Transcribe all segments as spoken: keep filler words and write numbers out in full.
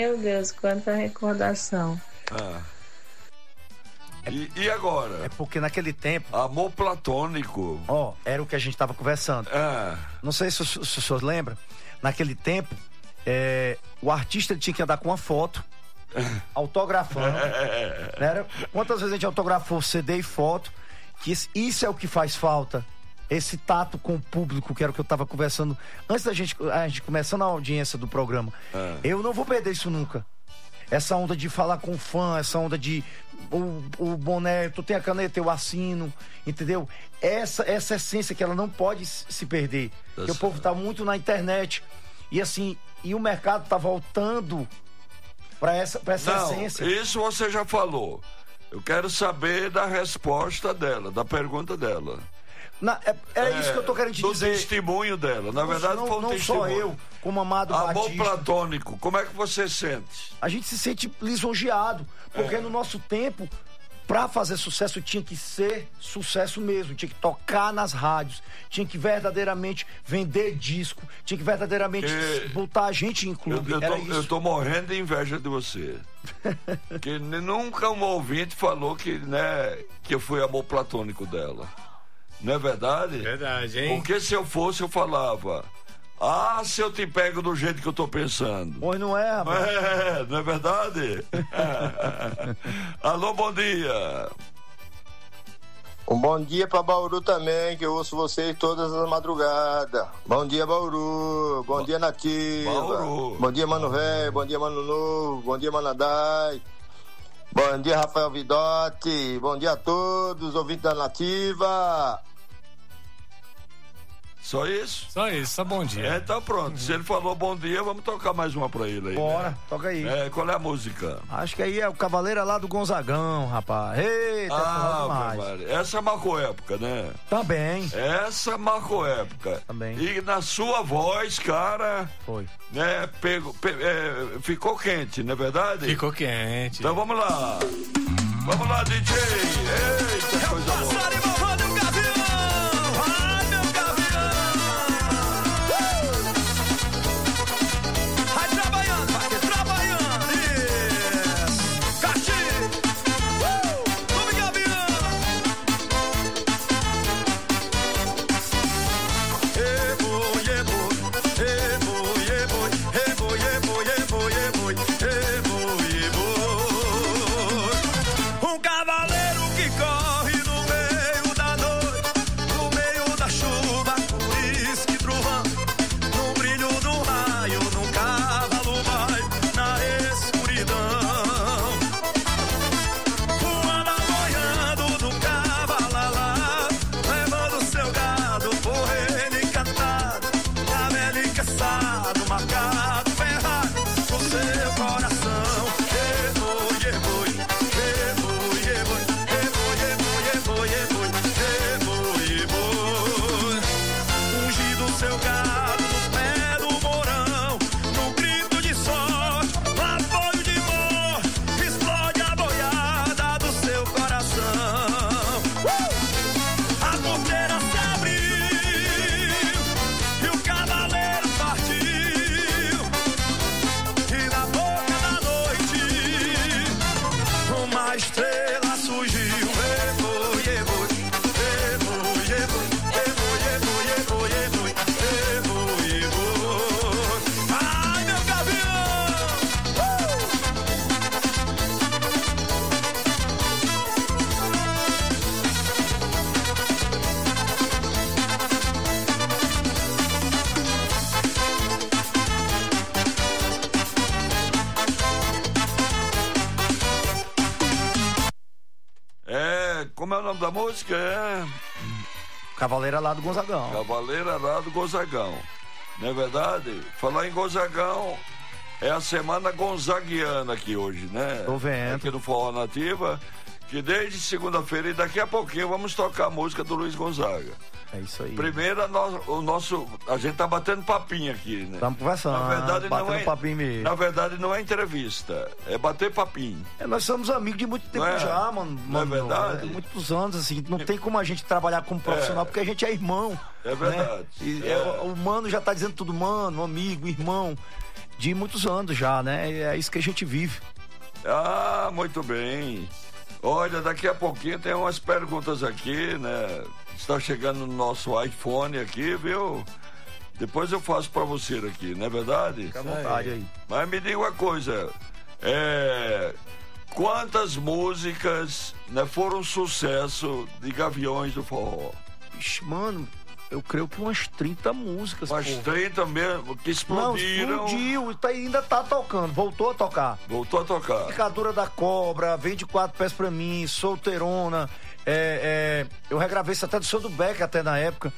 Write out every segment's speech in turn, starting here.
Meu Deus, quanta recordação. Ah. E, e agora? É porque naquele tempo... Amor platônico. Ó, era o que a gente tava conversando. Ah. Não sei se, se, se o senhor lembra. Naquele tempo, é, o artista ele tinha que andar com uma foto, autografando. Né? Era, quantas vezes a gente autografou C D e foto? Que isso, isso é o que faz falta. Esse tato com o público, que era o que eu tava conversando antes da gente, a gente começando a audiência do programa. Ah. Eu não vou perder isso nunca. Essa onda de falar com fã, essa onda de o, o boné, tu tem a caneta, eu assino, entendeu? Essa, essa essência que ela não pode se perder. Porque o povo tá muito na internet. E assim, e o mercado tá voltando pra essa, pra essa não, essência. Isso você já falou. Eu quero saber da resposta dela, da pergunta dela. Na, é, é, é isso que eu tô querendo te do dizer. Do testemunho dela. Na não, verdade, não, foi um não testemunho. Não só eu, como Amado Amor Batista. platônico, como é que você sente? A gente se sente lisonjeado, porque é. no nosso tempo, pra fazer sucesso, tinha que ser sucesso mesmo, tinha que tocar nas rádios, tinha que verdadeiramente vender disco, tinha que verdadeiramente e... botar a gente em clube. Eu, eu, Era tô, isso. eu tô morrendo de inveja de você. Que nunca um ouvinte falou que, né, que eu fui amor platônico dela. Não é verdade? Verdade, hein? Porque se eu fosse, eu falava: ah, se eu te pego do jeito que eu tô pensando. Pois não é, rapaz. É, não é verdade? Alô, bom dia. Um bom dia pra Bauru também, que eu ouço vocês todas as madrugadas. Bom dia, Bauru. Bom ba- dia, Nativa. Bauru. Bom dia, Mano Velho. Bom dia, Mano Novo. Bom dia, Manadai. Bom dia, Rafael Vidotti. Bom dia a todos, ouvintes da Nativa. Só isso? Só isso, só bom dia. É, tá pronto. Uhum. Se ele falou bom dia, vamos tocar mais uma pra ele aí. Bora, né? toca aí. É, qual é a música? Acho que aí é o Cavaleiro lá do Gonzagão, rapaz. Eita, ah, essa marcou época, né? Também. Essa marcou época. Também. E na sua voz, cara... Foi. Né, pegou, pe, é, ficou quente, não é verdade? Ficou quente. Então vamos lá. Vamos lá, D J. Eita, coisa boa. Como é o nome da música? É... Cavaleira lá do Gonzagão. Cavaleira lá do Gonzagão. Não é verdade? Falar em Gonzagão, é a semana gonzaguiana aqui hoje, né? Tô vendo. Aqui no Forró Nativa, que desde segunda-feira e daqui a pouquinho vamos tocar a música do Luiz Gonzaga. É isso aí. Primeiro, a no, o nosso. A gente tá batendo papinho aqui, né? Estamos conversando. Na verdade, batendo não é, papinho mesmo. Na verdade, não é entrevista, é bater papinho. É, nós somos amigos de muito tempo é? já, mano. Não mano, é verdade? É, muitos anos, assim. Não tem como a gente trabalhar como profissional, é. porque a gente é irmão. É verdade. Né? E, é. É, o mano já tá dizendo tudo, mano, amigo, irmão. de muitos anos já, né? É isso que a gente vive. Ah, muito bem. Olha, daqui a pouquinho tem umas perguntas aqui, né? Está chegando no nosso iPhone aqui, viu? Depois eu faço pra você aqui, não é verdade? Fica à vontade aí. Mas me diga uma coisa, é... quantas músicas, né, foram sucesso de Gaviões do Forró? Ixi, mano, eu creio que umas trinta músicas, Umas pô. trinta mesmo, que explodiram. Não, explodiu, tá, ainda tá tocando, voltou a tocar. Voltou a tocar. Picadura da Cobra, Vende Quatro Pés Pra Mim, Solteirona, é, é, eu regravei isso até do Seu do Beck até na época,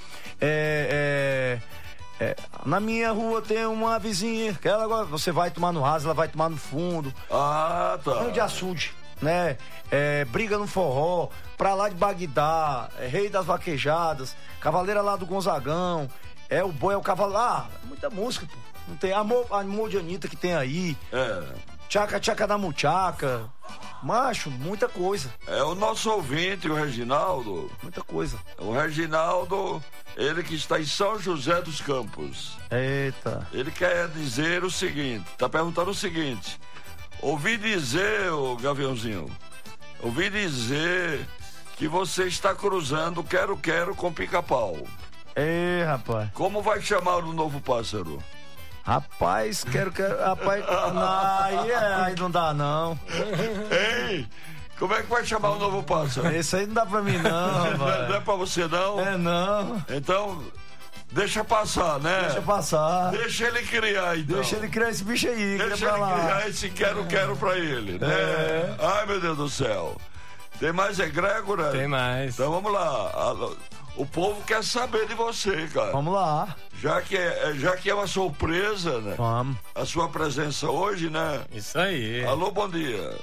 é, é, é, na minha rua tem uma vizinha, que ela agora, você vai tomar no raso, ela vai tomar no fundo. Ah, tá. Ano de açude, né? É, briga no forró, pra lá de Bagdá, é, Rei das Vaquejadas, Cavaleira lá do Gonzagão, é o boi, é o cavalo. Ah, muita música, pô. Não tem amor, amor de Anitta que tem aí. É. Tchaca, tchaca da muchaca. Macho, muita coisa. É o nosso ouvinte, o Reginaldo. Muita coisa. O Reginaldo, ele que está em São José dos Campos. Eita. Ele quer dizer o seguinte, tá perguntando o seguinte. Ouvi dizer, ô Gaviãozinho, ouvi dizer que você está cruzando Quero-Quero com Pica-Pau. Ei, rapaz. Como vai chamar o novo pássaro? Rapaz, quero, quero, rapaz, não, aí, é, aí não dá não. Ei, como é que vai chamar o novo pássaro? Esse aí não dá pra mim não, Não é, não é rapaz. pra você não? É não, Então, deixa passar, né? deixa passar. Deixa ele criar, então. Deixa ele criar esse bicho aí, Deixa cria pra ele lá. criar esse quero-quero pra ele, né? É. Ai, meu Deus do céu. Tem mais egrégora? Tem mais. Então vamos lá. O povo quer saber de você, cara. Vamos lá, Já que é, já que é uma surpresa, né? vamos. A sua presença hoje, né? Isso aí. Alô, bom dia.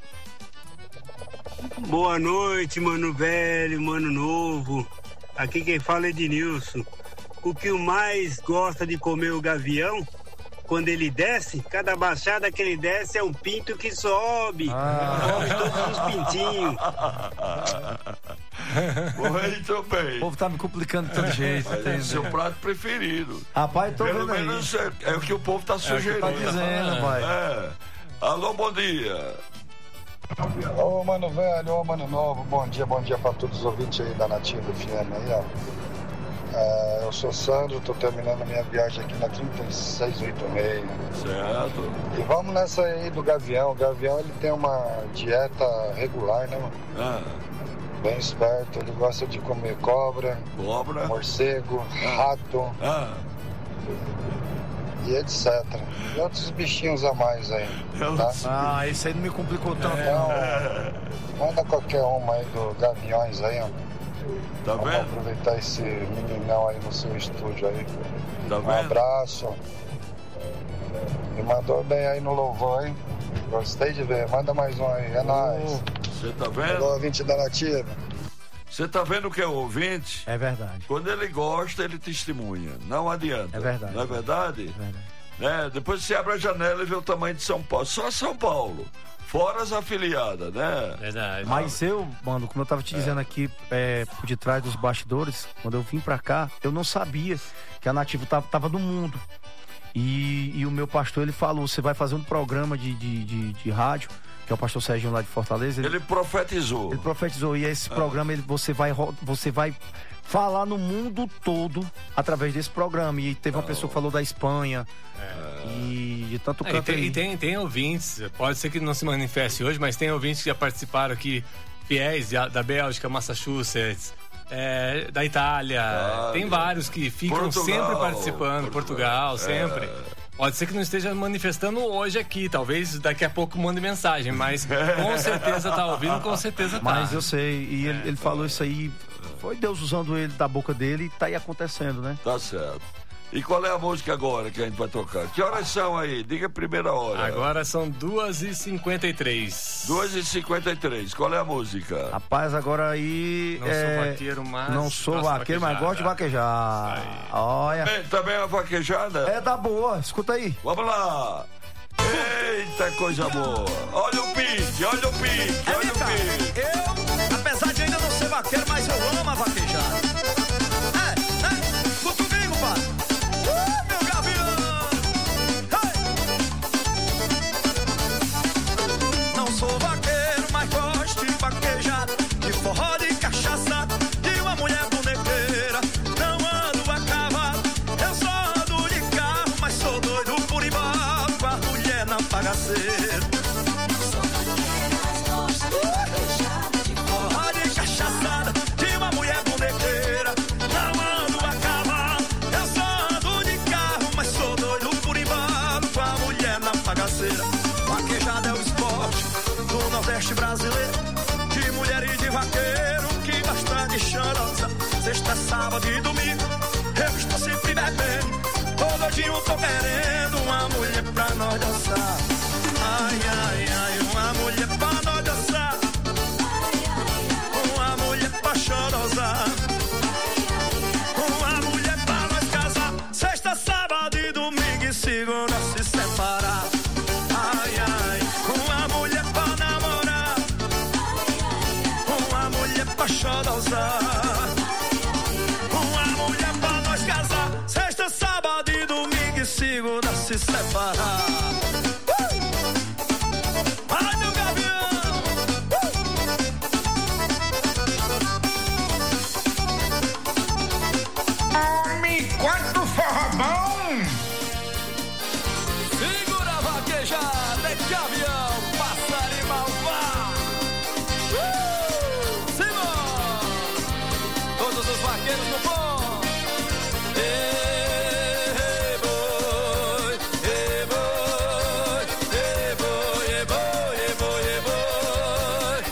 Boa noite, mano velho, mano novo. Aqui quem fala é Ednilson. O que o mais gosta de comer o gavião, quando ele desce, cada baixada que ele desce é um pinto que sobe. Ah. Come todos os pintinhos. Muito O bem. povo tá me complicando de todo jeito, Mas é entende? seu prato preferido. Rapaz, tô Pelo vendo aí. menos é, é o que o povo tá sugerindo. Tá dizendo, pai. É. Alô, bom dia. Ô, mano velho, ô, mano novo, bom dia, bom dia pra todos os ouvintes aí da Nativa F M aí, ó. É, eu sou Sandro, tô terminando minha viagem aqui na trinta e seis oitenta e seis. Certo. E vamos nessa aí do Gavião. O Gavião, ele tem uma dieta regular, né, mano? Ah, Bem esperto, ele gosta de comer cobra, cobra. morcego, rato Ah, e etcétera. E outros bichinhos a mais aí, eu tá? Ah, esse aí não me complicou tanto. Então, manda qualquer uma aí do Gaviões aí, ó. tá Vamos vendo? aproveitar esse meninão aí no seu estúdio aí. Tá Um vendo? abraço. Me mandou bem aí no louvor, hein? Gostei de ver. Manda mais um aí. É nóis. Você tá Alô, vendo? ouvinte da Nativa. Você tá vendo que é o ouvinte? É verdade, Quando ele gosta, ele testemunha. Não adianta. É verdade. Não é verdade? é verdade. Né? Depois você abre a janela e vê o tamanho de São Paulo. Só São Paulo. Fora as afiliadas, né? Verdade. Mas eu, mano, como eu tava te dizendo aqui, é, por detrás dos bastidores, quando eu vim pra cá, eu não sabia que a Nativa tava, tava no mundo. E, e o meu pastor, ele falou, você vai fazer um programa de, de, de, de rádio, que é o pastor Serginho lá de Fortaleza. Ele, Ele profetizou. ele profetizou, e esse programa, ele, você, vai, ro- você vai falar no mundo todo através desse programa. E teve uma pessoa que falou da Espanha, e de tanto É, e canto tem, aí. e tem, tem ouvintes, pode ser que não se manifeste hoje, mas tem ouvintes que já participaram aqui, fiéis de- da Bélgica, Massachusetts, é, da Itália. Ah, tem vários que ficam Portugal, sempre participando, Portugal, Portugal, sempre. Pode ser que não esteja manifestando hoje aqui, talvez daqui a pouco mande mensagem, mas com certeza tá ouvindo, com certeza tá. Mas eu sei, e ele, ele falou isso aí, foi Deus usando ele da boca dele e tá aí acontecendo, né? Tá certo. E qual é a música agora que a gente vai tocar? Que horas são aí? Diga a primeira hora. Agora são duas e cinquenta e três. duas e cinquenta e três. Qual é a música? Rapaz, agora aí. Não é, sou vaqueiro, mas. Não sou gosto de vaqueiro, mas gosto de vaquejar. Isso aí. Olha. Bem, também a vaquejada? É da boa, escuta aí. Vamos lá. Eita, coisa boa. Olha o pique, olha o pique, olha o pique. Eu, apesar de ainda não ser vaqueiro, mas eu amo a vaquejada. É, é, escuta comigo, pai. Uh, meu gavião. Hey. brasileiro. Forró de cachaçada, de uma mulher bonequeira. Não ando a cavalo, eu só ando de carro, mas sou doido por embalo com a mulher na bagaceira. Vaquejada é o esporte do Nordeste brasileiro, de mulher e de vaqueiro, que bastante chorosa. Sexta, sábado e domingo, eu estou sempre bebendo. Ô doidinho, tô querendo uma mulher pra nós dançar. Ai, ai, ai, uma mulher pra nós dançar. Uma mulher pra chorosar. Uma mulher pra nós casar. Sexta, sábado e domingo e segunda se separar. Ai, ai, uma mulher pra namorar. Uma mulher pra chorosar. Uma mulher pra nós casar. Sexta, sábado e domingo e segunda se separar. Ai, meu gavião! Me conta o forró bom! Segura a vaquejada, é gavião, passarinho malvado. Uh! Simão! Todos os vaqueiros no bom. Ei, boi, ei, boi, ei, boi, ei, boi, ei, boi, ei, boi.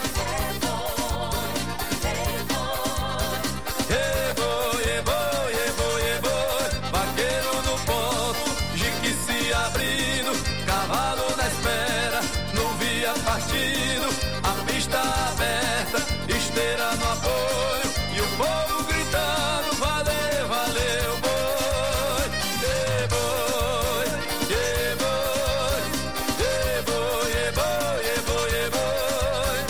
Ei, boi, ei, boi, ei, boi, ei, boi. Vaqueiro no ponto, jique se abrindo, cavalo na espera, não via partido, a pista aberta, esteira no apoio, e o povo gritando, valeu, valeu, boi. Ei, boi, ei, boi, ei, boi, ei, boi, ei, boi, ei, boi.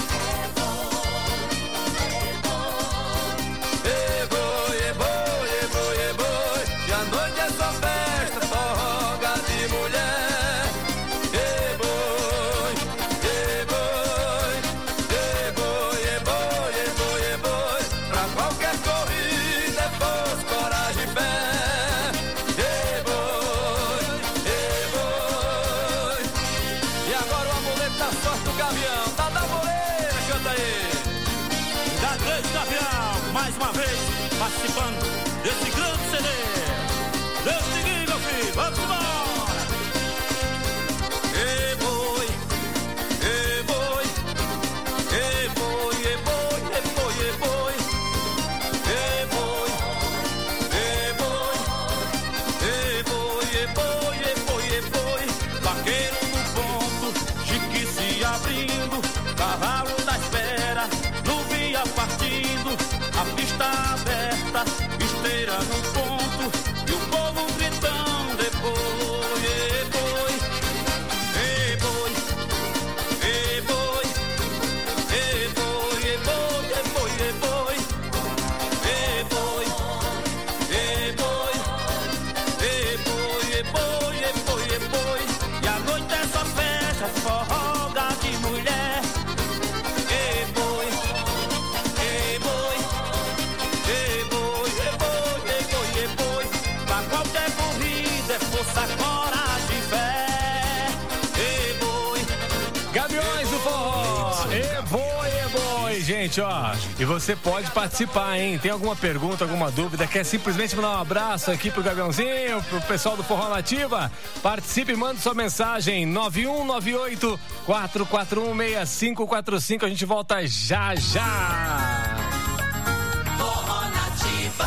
Ei, boi, ei, boi, ei, boi, ei, boi. E a noite é só festa, forroga de mulher. Ei, boi, ei, boi, ei, boi, ei, boi, ei, boi, ei, boi. Pra qualquer corrida é força, coragem e fé. Ei, boi, ei, boi. E agora o amuleto da sorte do gavião, tá da moleira, canta aí. Da Grande Gavião, mais uma vez participando desse grande C D. Deus te guie, meu filho, vamos embora! Ei, boi, ei, boi, ei, boi, ei, boi, ei, boi, ei, boi. Ei, boi, ei, boi, ei, boi, ei, boi, ei, boi, ei, boi. Vaqueiro no ponto, jique se abrindo, cavalo da espera, nuvia partindo, a pista aberta, esteira no ponto, e o povo gritando, e boi, e boi, Ei, boi, ei, boi, ei, boi, ei, boi, ei, boi, ei, boi. Ei, boi, ei, boi, ei, boi, ei, boi, ei, boi, ei, boi. e a noite é só festa, forroga de mulher. Ei, boi, ei, boi, ei, boi, ei, boi, ei, boi, ei, boi. Pra qualquer corrida é força, coragem e fé. Ei, boi. Gaviões do Forró! E boi, e boi, gente, ó. E você pode participar, hein? Tem alguma pergunta, alguma dúvida? Quer simplesmente mandar um abraço aqui pro Gaviãozinho, pro pessoal do Forró Nativa? Participe e mande sua mensagem nove um nove oito, quatro quatro um, seis cinco quatro cinco. A gente volta já, já! Forró Nativa.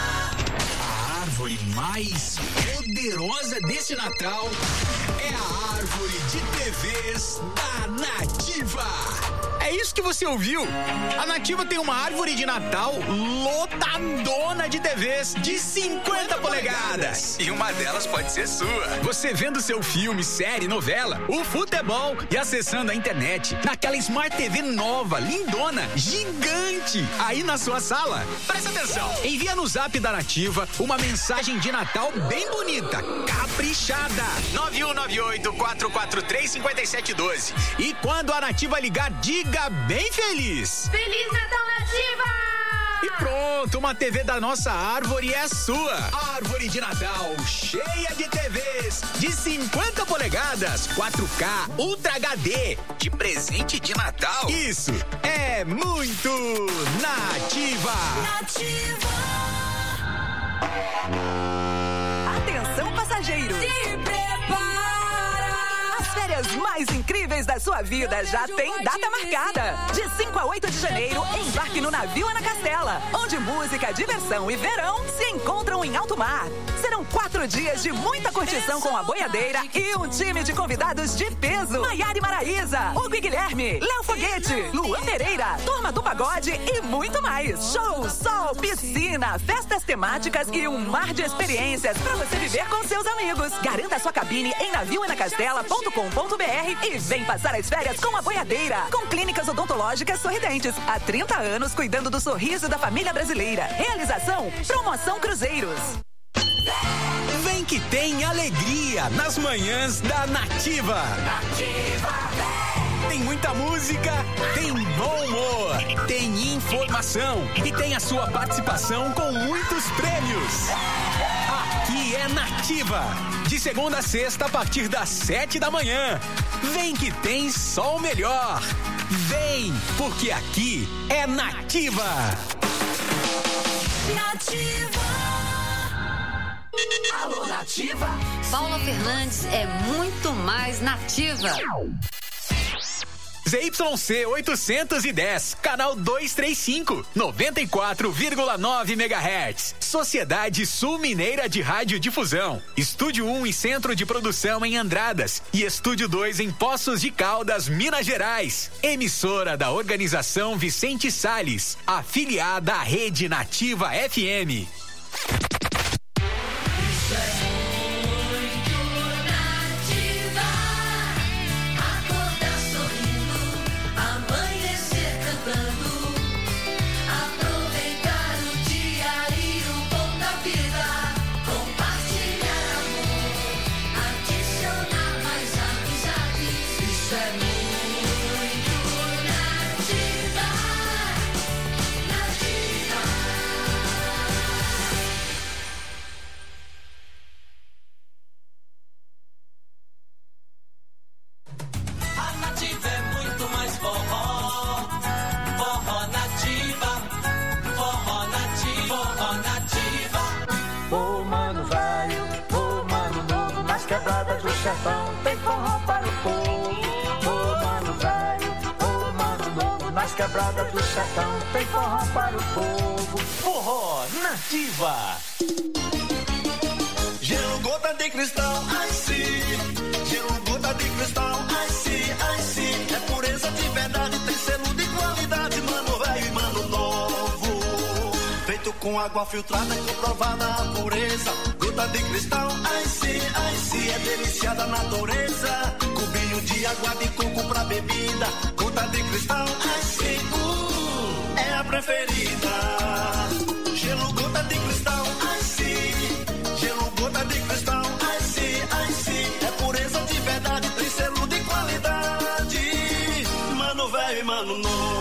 A árvore mais poderosa desse Natal é a árvore de T Vs da Nativa. É isso que você ouviu. A Nativa tem uma árvore de Natal lotadona de T Vs de cinquenta polegadas. E uma delas pode ser sua. Você vendo seu filme, série, novela, o futebol e acessando a internet naquela Smart T V nova, lindona, gigante, aí na sua sala. Presta atenção. Envia no zap da Nativa uma mensagem de Natal bem bonita, caprichada. nove um nove oito, quatro quatro três, cinco sete um dois. E quando a Nativa ligar, diga bem feliz. Feliz Natal, Nativa! E pronto, uma T V da nossa Árvore é sua. Árvore de Natal, cheia de T Vs de cinquenta polegadas, quatro K, Ultra H D, de presente de Natal. Isso é muito Nativa. Nativa. Atenção, passageiro. Se prepara. As férias mais incríveis da sua vida já tem data marcada. De cinco a oito de janeiro, embarque no navio Ana Castela, onde música, diversão e verão se encontram em alto mar. Serão quatro dias de muita curtição com a boiadeira e um time de convidados de peso. Maiara e Maraísa, Hugo e Guilherme, Léo Foguete, Luan Pereira, Turma do Pagode e muito mais. Show, sol, piscina, festas temáticas e um mar de experiências para você viver com seus amigos. Garanta sua cabine em navio ana castela ponto com ponto br e vem passar as férias com a boiadeira. Com clínicas odontológicas sorridentes. Há trinta anos cuidando do sorriso da família brasileira. Realização, Promoção Cruzeiros. Vem que tem alegria nas manhãs da Nativa. Nativa. Tem muita música, tem bom humor, tem informação e tem a sua participação com muitos prêmios. Aqui é Nativa. De segunda a sexta, a partir das sete da manhã. Vem que tem só o melhor. Vem, porque aqui é Nativa. Nativa. Alô, Nativa. Paula Fernandes é muito mais nativa. Z Y C oitocentos e dez, canal duzentos e trinta e cinco, noventa e quatro vírgula nove megahertz. Sociedade Sul Mineira de Radiodifusão. Estúdio um e Centro de Produção em Andradas. E Estúdio dois em Poços de Caldas, Minas Gerais. Emissora da Organização Vicente Salles. Afiliada à Rede Nativa F M. Tem forró para o povo, ô mano velho, ô mano novo, nas quebradas do sertão. Tem forró para o povo, forró Nativa. Gelo, gota de cristal, ai sim. Gelo, gota de cristal, ai sim, ai sim. É pureza de verdade, tem selo de qualidade, mano velho e mano novo. Feito com água filtrada, comprovada a pureza. Gota de cristal, ai sim, ai sim. É delícia da natureza. Cubinho de água de coco pra bebida. Gota de cristal, ai sim, uh, é a preferida. Gelo, gota de cristal, ai sim. Gelo, gota de cristal, ai sim, ai sim. É pureza de verdade, tem selo de qualidade. Mano velho e mano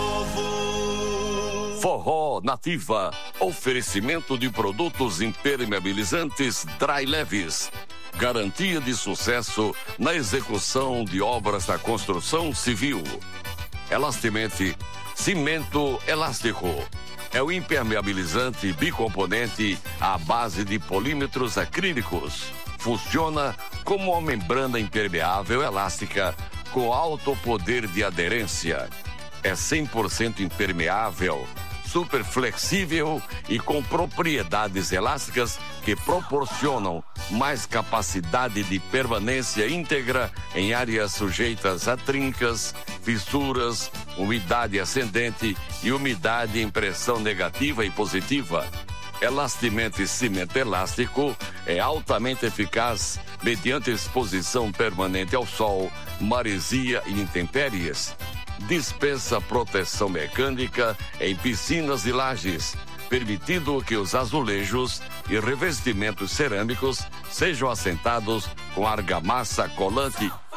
novo. Forró Nativa. Oferecimento de produtos impermeabilizantes Dry Leves. Garantia de sucesso na execução de obras da construção civil. Elastimente, cimento elástico. É o impermeabilizante bicomponente à base de polímetros acrílicos. Funciona como uma membrana impermeável elástica com alto poder de aderência. É cem por cento impermeável, super flexível e com propriedades elásticas que proporcionam mais capacidade de permanência íntegra em áreas sujeitas a trincas, fissuras, umidade ascendente e umidade em pressão negativa e positiva. Elastimento cimento elástico é altamente eficaz mediante exposição permanente ao sol, maresia e intempéries. Dispensa proteção mecânica em piscinas e lajes, permitindo que os azulejos e revestimentos cerâmicos sejam assentados com argamassa colante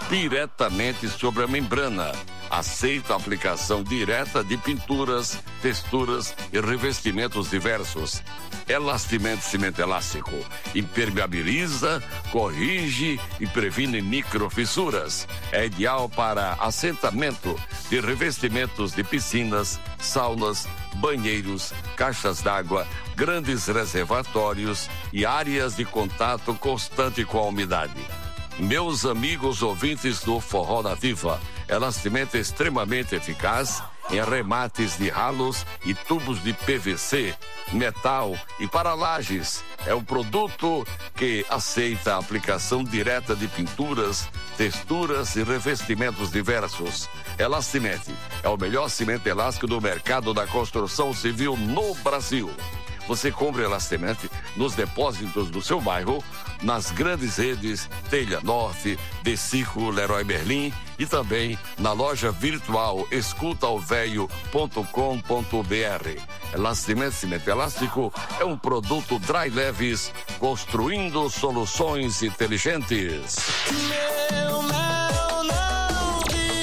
diretamente sobre a membrana. Aceita a aplicação direta de pinturas, texturas e revestimentos diversos. Elastimento cimento elástico. Impermeabiliza, corrige e previne microfissuras. É ideal para assentamento de revestimentos de piscinas, saunas, banheiros, caixas d'água, grandes reservatórios e áreas de contato constante com a umidade. Meus amigos ouvintes do Forró Nativa, elastimento extremamente eficaz em arremates de ralos e tubos de P V C, metal e para lajes. É um produto que aceita a aplicação direta de pinturas, texturas e revestimentos diversos. Elastiment é o melhor cimento elástico do mercado da construção civil no Brasil. Você compra Elastiment nos depósitos do seu bairro, nas grandes redes Telha Norte, Decico, Leroy Merlin e também na loja virtual escuta o velho ponto com ponto b r. Elastiment Cimento Elástico é um produto Dry Leves, construindo soluções inteligentes. Meu mel não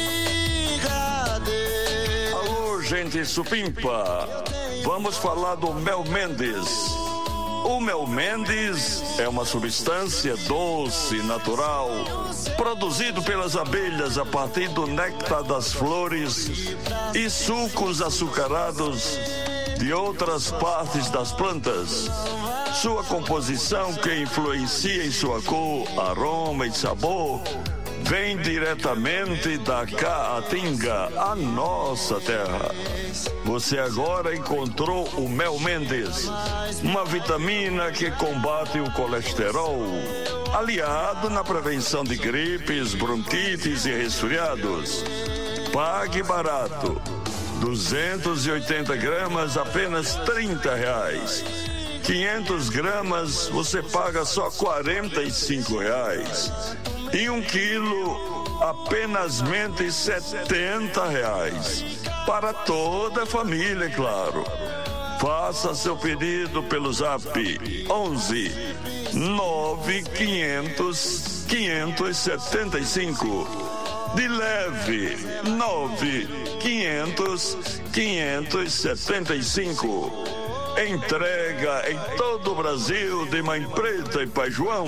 diga adeus. Alô, gente supimpa. Vamos falar do Mel Mendes. O Mel Mendes é uma substância doce, natural, produzido pelas abelhas a partir do néctar das flores e sucos açucarados de outras partes das plantas. Sua composição, que influencia em sua cor, aroma e sabor, vem diretamente da Caatinga, a nossa terra. Você agora encontrou o Mel Mendes, uma vitamina que combate o colesterol, aliado na prevenção de gripes, bronquites e resfriados. Pague barato, duzentos e oitenta gramas, apenas trinta reais. quinhentas gramas, você paga só quarenta e cinco reais. E um quilo, apenas setenta reais. Para toda a família, claro. Faça seu pedido pelo zap onze nove quinhentos quinhentos e setenta e cinco. De leve nove quinhentos quinhentos e setenta e cinco. Entrega em todo o Brasil de Mãe Preta e Pai João.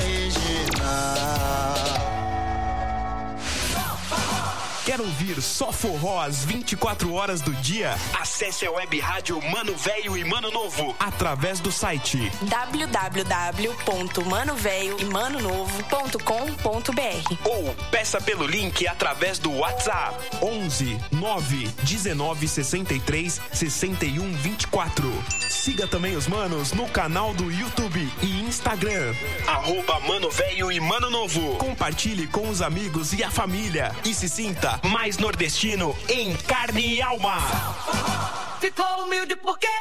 Quer ouvir só forró às vinte e quatro horas do dia? Acesse a web rádio Mano Velho e Mano Novo através do site w w w ponto mano velho e mano novo ponto com ponto b r ou peça pelo link através do WhatsApp onze nove dezenove sessenta e três sessenta e um vinte e quatro. Siga também os manos no canal do YouTube e Instagram arroba Mano Velho e Mano Novo. Compartilhe com os amigos e a família e se sinta mais nordestino em carne e alma. Ficou humilde por quê?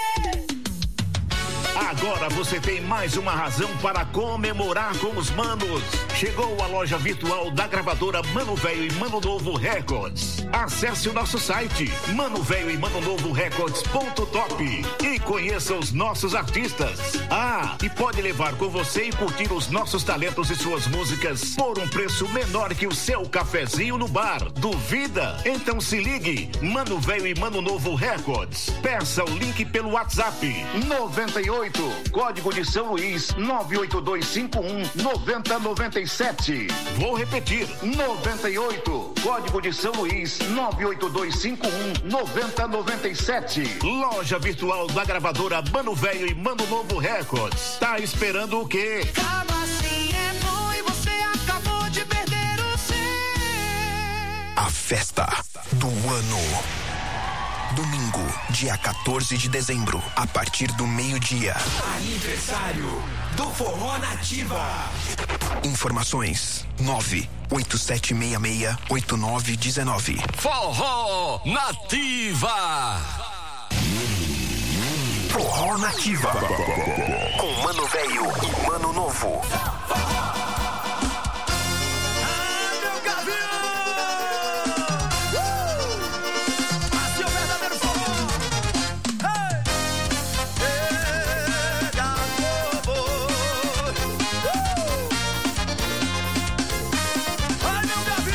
Agora você tem mais uma razão para comemorar com os manos. Chegou a loja virtual da gravadora Mano Velho e Mano Novo Records. Acesse o nosso site mano velho e mano novo records ponto top e conheça os nossos artistas. Ah, e pode levar com você e curtir os nossos talentos e suas músicas por um preço menor que o seu cafezinho no bar. Duvida? Então se ligue, Mano Velho e Mano Novo Records. Peça o link pelo WhatsApp noventa e oito, código de São Luís nove oito dois cinco um nove zero nove sete. Vou repetir, noventa e oito, código de São Luís nove oito dois cinco um nove zero nove sete. Loja virtual da gravadora Mano Velho e Mano Novo Records. Tá esperando o quê? Acaba assim é bom e você acabou de perder o seu. A festa do ano. Domingo, dia quatorze de dezembro, a partir do meio-dia. Aniversário do Forró Nativa. Informações nove oito sete seis seis oito nove um nove. Forró Nativa. Forró Nativa. Com Mano Velho e Mano Novo. Ai, meu Gavião!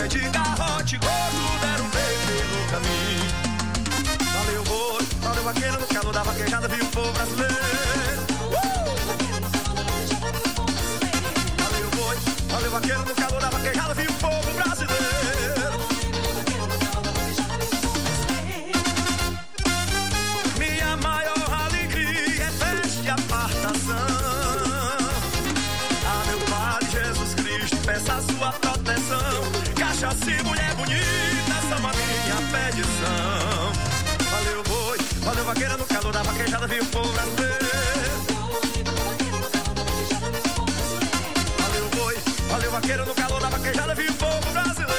vai de garrote, gordo deram um beijo no caminho. Valeu boi, valeu vaqueiro no calor da vaquejada, viu o povo brasileiro. Valeu boi, valeu vaqueiro no calor da vaquejada, viu o povo brasileiro. Minha maior alegria é festa e apartação. A meu Padre Jesus Cristo, peça a sua proteção. Cachaça e mulher bonita, essa é uma minha pedição. Valeu boi, valeu vaqueira no calor da vaquejada, viu o povo brasileiro. Valeu boi, valeu vaqueiro no calor da vaquejada, viu o povo brasileiro.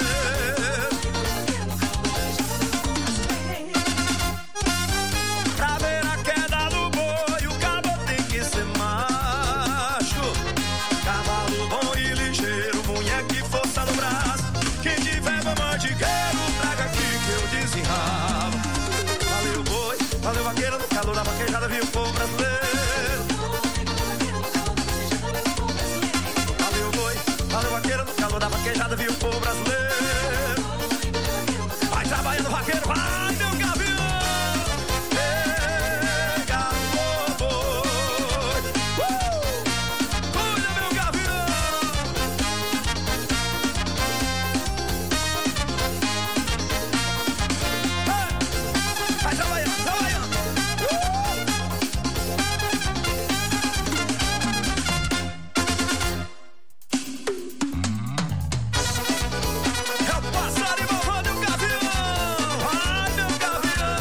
Pra ver a queda do boi, o cabo tem que ser macho. Cavalo bom e ligeiro, munheca e força no braço. Quem tiver mamandigueiro, traga aqui que eu desenrabo. Valeu boi, valeu vaqueiro no calor da vaquejada, viu o povo brasileiro. Valeu boi, valeu vaqueiro no calor da vaquejada, viu o povo brasileiro. Vai trabalhando vaqueiro, vai meu gavião. Pega o boi, uh! Cuida meu gavião. Vai trabalhando, trabalhando. É o passarinho malvado e o gavião. Vai, meu gavião.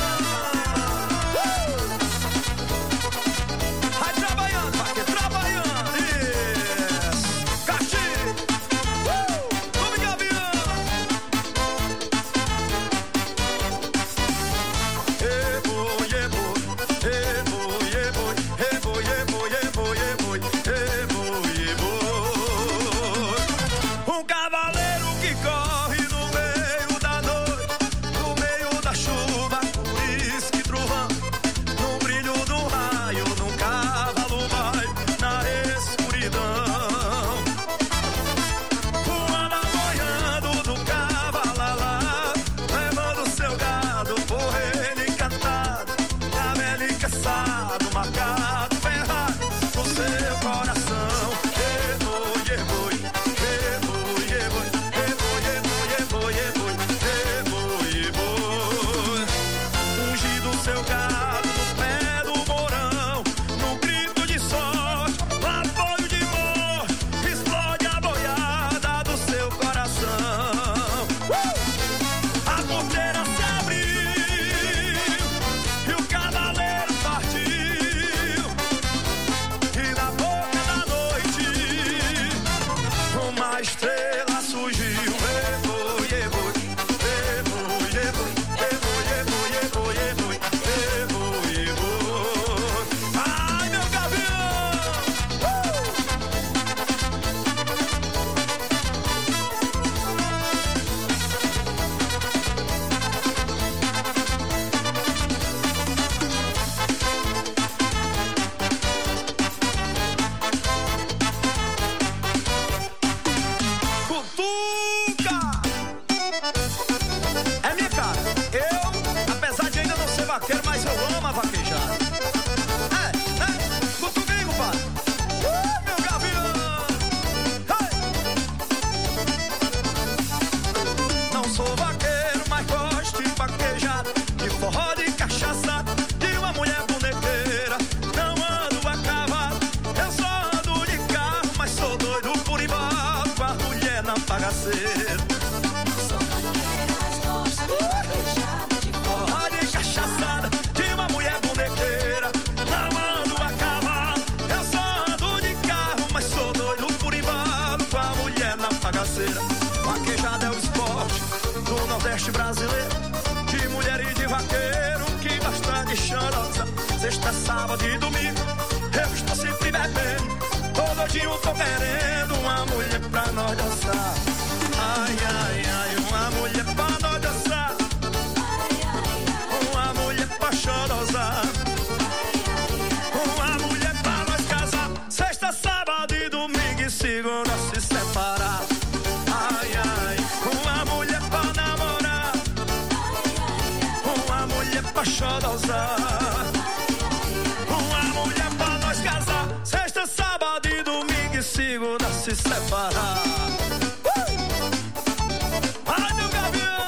Vai trabalhando, vai trabalhando. Isso. Caxi. Come, gavião. E boi, e boi, e boi, e boi, e boi, e boi, e boi, e boi, e boi, e boi. Um cavaleiro que corre no meio da noite, no meio da chuva, por isso que trovão, no brilho do raio, num cavalo vai na escuridão. Voando, boiando do cavalalá, levando seu gado, porrendo encantado, cabelo encaçado, marcado, ferrado no seu coração. E boi, e boi, e boi, e boi, e boi, e boi, e boi, e boi, e boi, e boi. Ungido seu gado no pé do morão, no grito de sorte, apoio de morte, explode a boiada do seu coração. A porteira se abriu e o cavaleiro partiu. E na boca da noite uma estrela surgiu. E boi, e boi, e boi, e boi, e boi, e boi, e boi, e boi, e boi, e boi. Ai, meu gavião. Cutuca! É minha cara. Eu, apesar de ainda não ser vaqueiro, mas eu amo a vaquejada. É, é. Cutuca aí, compadre. Uh, meu gavião. Hey! Não sou vaqueiro, mas gosto de vaquejada, de forró, de cachaça, de uma mulher bonequeira. Não ando a cavalo, eu só ando de carro, mas sou doido por embalo, com a mulher na bagaceira. Forró de cachaçada, de uma mulher bonequeira. Não ando a cavalo, eu só ando de carro, mas sou doido por embalo, com a mulher na bagaceira. Vaquejada é o esporte do Nordeste brasileiro, de mulher e de vaqueiro, que bastante chorosa. Sexta, sábado e domingo, eu estou sempre bebendo. Todo dia eu tô querendo uma mulher pra nós dançar. Ai, ai, ai, uma mulher pra nós dançar. Uma mulher pra chorosar. Uma mulher pra nós casar. Sexta, sábado e domingo, e segunda se separar. Ai, ai, uma mulher se separar. Ai, meu gavião!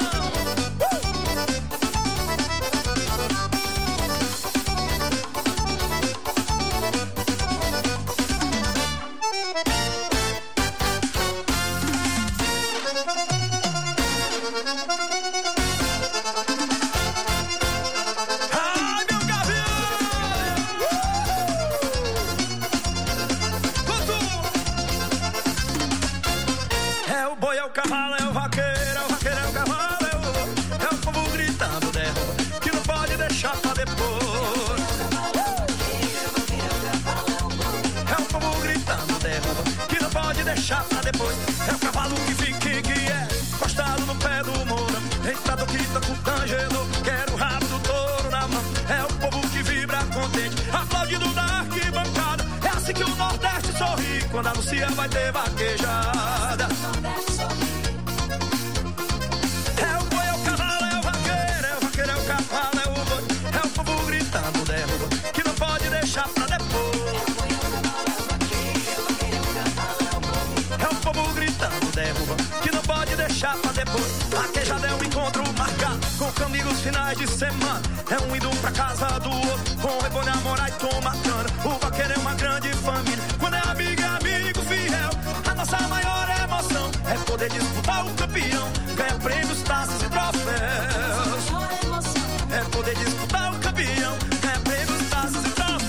Deixar pra depois. É o cavalo que fica que é encostado no pé do mourão. Eita, que tá com tangelo. Quero o rabo do touro na mão. É o povo que vibra contente, aplaudindo na arquibancada. É assim que o Nordeste sorri quando a Lucia vai ter vaquejada. É o boi, é o cavalo, é o vaqueiro. É o vaqueiro, é o cavalo, é o boi. É o povo gritando, derruba, que não pode deixar pra depois. Derruba, que não pode deixar pra depois. Vaquejada é um encontro marcado com amigos finais de semana. É um indo pra casa do outro, com reboi, namorar e toma cana. O vaqueiro é uma grande família, quando é amigo, é amigo fiel. A nossa maior emoção é poder disputar o campeão, ganhar prêmios, taças e troféus. É poder disputar o campeão, ganhar prêmios, taças e troféus.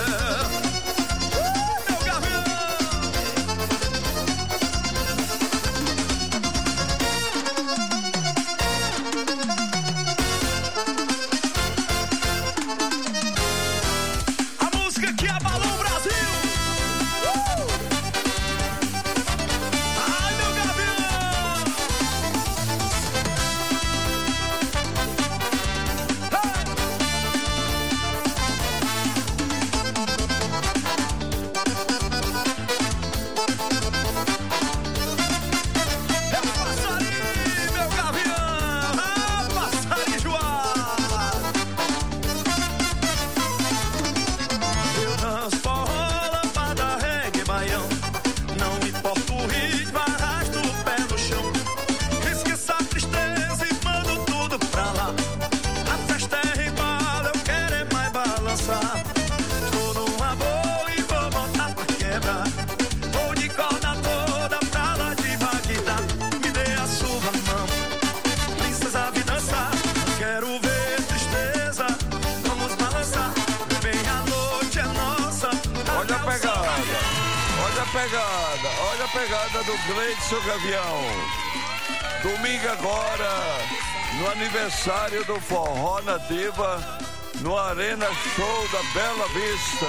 Pegada, olha a pegada do Gleidson Gavião. Domingo agora, no aniversário do Forró Nativa, no Arena Show da Bela Vista,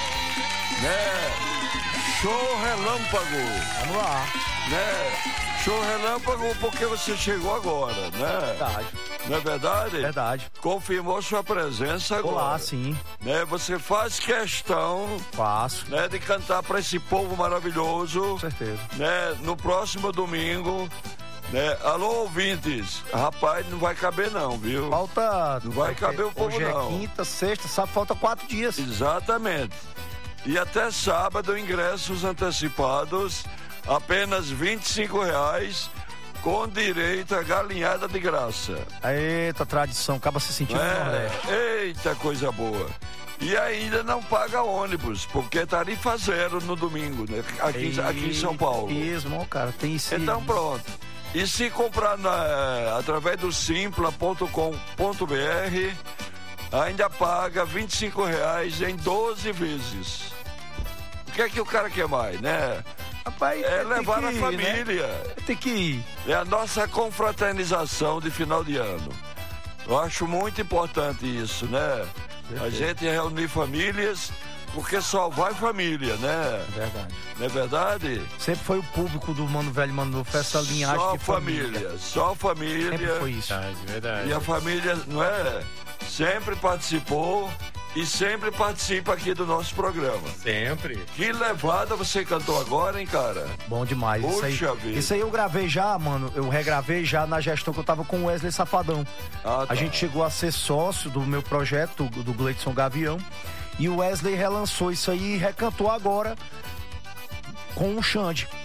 né? Show relâmpago. Vamos lá. Né? Show relâmpago porque você chegou agora, né? Verdade. Não é verdade? Verdade. Confirmou sua presença agora. Olá, sim. Né? Você faz questão... Faço. Né? De cantar para esse povo maravilhoso. Com certeza. Né? No próximo domingo. Né? Alô, ouvintes. Rapaz, não vai caber não, viu? Falta... Não vai caber o povo hoje não. Hoje é quinta, sexta, sábado, falta quatro dias. Exatamente. E até sábado, ingressos antecipados, apenas vinte e cinco reais, com direito a galinhada de graça. Eita, tradição, acaba se sentindo no Nordeste. Eita, coisa boa. E ainda não paga ônibus, porque é tarifa zero no domingo, né? Aqui, aqui em São Paulo. Mesmo, cara, tem isso. Então pronto. E se comprar na, através do simpla ponto com ponto b r, ainda paga vinte e cinco reais em doze vezes. O que é que o cara quer mais, né? Rapaz, é levar ir, a família. Né? Tem que ir. É a nossa confraternização de final de ano. Eu acho muito importante isso, né? Perfeito. A gente reunir famílias, porque só vai família, né? Verdade. Não é verdade? Sempre foi o público do Mano Velho, Mano Novo, essa linhagem só de família. família. Só família. Sempre foi isso. Verdade, verdade. E a família, não é? Sempre participou e sempre participa aqui do nosso programa. Sempre. Que levada você cantou agora, hein, cara? Bom demais. Puxa isso aí, vida. Isso aí eu gravei já, mano. Eu regravei já na gestão que eu tava com o Wesley Safadão. Ah, tá. A gente chegou a ser sócio do meu projeto, do, do Gleidson Gavião. E o Wesley relançou isso aí e recantou agora com o Xande.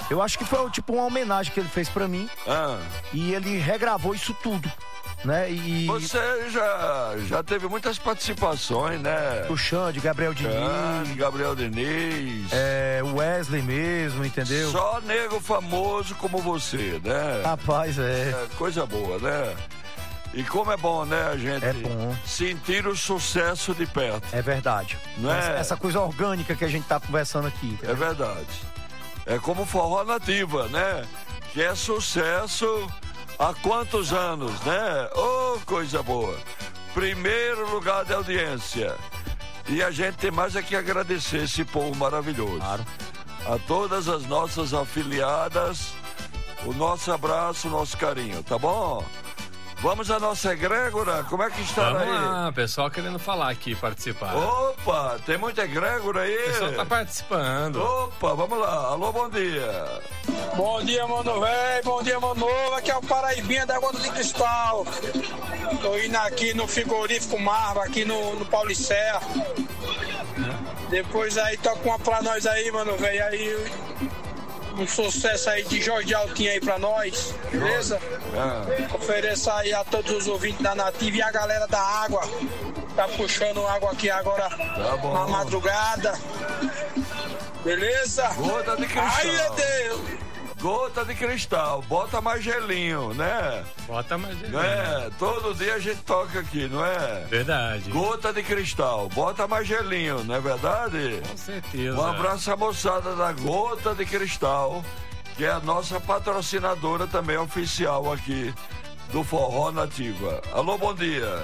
Eu acho que foi tipo uma homenagem que ele fez pra mim. Ah. E ele regravou isso tudo, né? E... Você já, já teve muitas participações, né? O Xande, Gabriel Diniz. Xande, Gabriel Diniz. É, o Wesley mesmo, entendeu? Só nego famoso como você, né? Rapaz, é. é coisa boa, né? E como é bom, né, a gente é bom. sentir o sucesso de perto. É verdade. Não é? essa, essa coisa orgânica que a gente tá conversando aqui. Entendeu? É verdade. É como Forró Nativa, né? Que é sucesso há quantos anos, né? Oh, coisa boa. Primeiro lugar de audiência. E a gente tem mais é que agradecer esse povo maravilhoso. Claro. A todas as nossas afiliadas, o nosso abraço, o nosso carinho, tá bom? Vamos à nossa egrégora? Como é que está Vamos aí? Vamos lá, pessoal querendo falar aqui, participar. Opa, tem muita egrégora aí? O pessoal tá participando. Opa, vamos lá. Alô, bom dia. Bom dia, mano velho. Bom dia, mano novo. Aqui é o Paraibinha da Gota de Cristal. Tô indo aqui no frigorífico Marva, aqui no, no Paulicéia. Depois aí toca uma pra nós aí, mano velho. Aí um sucesso aí de Jorge Altinho aí pra nós, beleza? É. Ofereço aí a todos os ouvintes da Nativa e a galera da água. Tá puxando água aqui agora tá bom. Na madrugada. Beleza? Gota de cristal. Ai, meu Deus! Gota de cristal, bota mais gelinho, né? Bota mais gelinho. É, todo dia a gente toca aqui, não é? Verdade. Gota de cristal, bota mais gelinho, não é verdade? Com certeza. Um abraço à moçada da Gota de Cristal, que é a nossa patrocinadora também oficial aqui do Forró Nativa. Alô, bom dia.